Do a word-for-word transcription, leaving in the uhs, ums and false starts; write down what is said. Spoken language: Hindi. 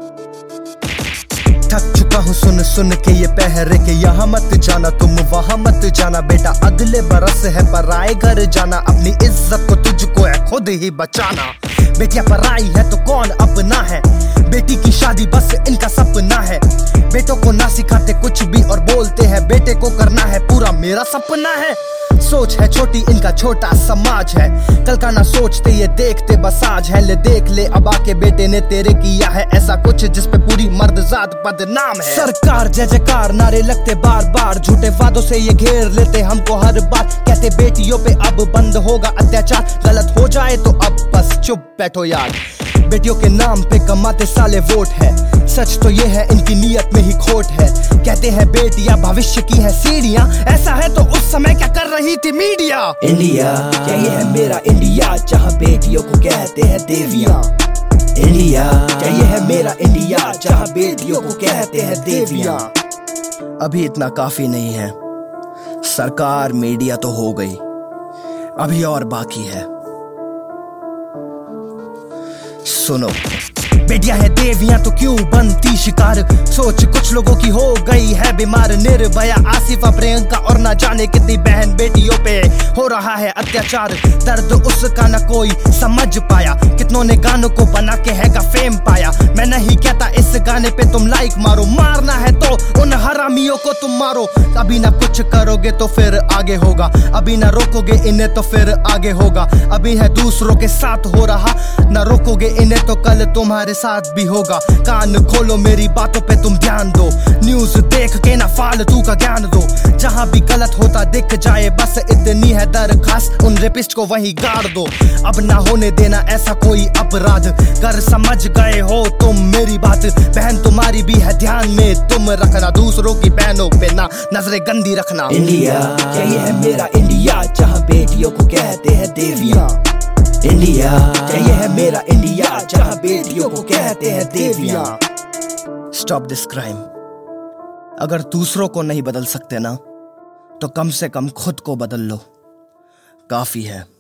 थक चुका हूँ सुन सुन के ये पहरे के, यहाँ मत जाना तुम वहाँ मत जाना बेटा, अगले बरस है पराए घर जाना, अपनी इज्जत को तुझको है खुद ही बचाना। बेटियां पराई है तो कौन अपना है, बेटी की शादी बस इनका सपना है, बेटों को ना सिखाते कुछ भी और बोलते हैं बेटे को करना है पूरा मेरा सपना है। सोच है छोटी इनका छोटा समाज है, कल का ना सोचते ये देखते बस आज है। ले देख ले अब आके बेटे ने तेरे किया है ऐसा कुछ जिस पे पूरी मर्दजात बदनाम है। सरकार जय जयकार नारे लगते बार बार, झूठे वादों से ये घेर लेते हमको हर बार, कहते बेटियों पे अब बंद होगा अत्याचार, गलत हो जाए तो अब बस चुप बैठो यार। बेटियों के नाम पे कमाते साले वोट है, सच तो ये है इनकी नीयत में ही खोट है। कहते हैं बेटियां भविष्य की है सीढ़ियां, ऐसा है तो उस समय क्या कर रही थी मीडिया। इंडिया क्या ये है मेरा इंडिया, जहाँ बेटियों को कहते हैं देवियां। इंडिया क्या ये है मेरा इंडिया, जहाँ बेटियों को कहते हैं देवियां। अभी इतना काफी नहीं है, सरकार मीडिया तो हो गई, अभी और बाकी है। सुनो बेटियां है देवियां तो क्यों बनती शिकार, सोच कुछ लोगों की हो गई है बीमार। निर्भया आसिफा प्रियंका और ना जाने कितनी बहन बेटियों पे हो रहा है अत्याचार, दर्द उसका न कोई समझ पाया, कितनों ने गानों को बना के हैगा फेम पाया। मैं नहीं कहता इस गाने पे तुम लाइक मारो, मारना है तो उन हरामियों को तुम मारो। अभी ना कुछ करोगे तो फिर आगे होगा, अभी ना रोकोगे इन्हें तो फिर आगे होगा। अभी है दूसरों के साथ हो रहा, ना रोकोगे इन्हें तो कल तुम्हारे साथ भी होगा। कान खोलो मेरी बातों पे तुम ध्यान दो, न्यूज़ देख के ना फालतू का ज्ञान दो। जहां भी गलत होता दिख जाए बस इतनी है दरखास्त, उन रेपिस्ट को वहीं गाड़ दो। अब ना होने देना ऐसा कोई अपराध, कर समझ गए हो तुम मेरी बात। बहन तुम्हारी भी है ध्यान में तुम रखना, दूसरों की बहनों पे ना नजरें गंदी रखना। इंडिया क्या ये है मेरा इंडिया, जहाँ बेटियों को कहते हैं देवियां। इंडिया क्या ये है मेरा इंडिया, जहाँ बेटियों को कहते हैं देवियां। Stop this crime. अगर दूसरों को नहीं बदल सकते ना तो कम से कम खुद को बदल लो, काफी है।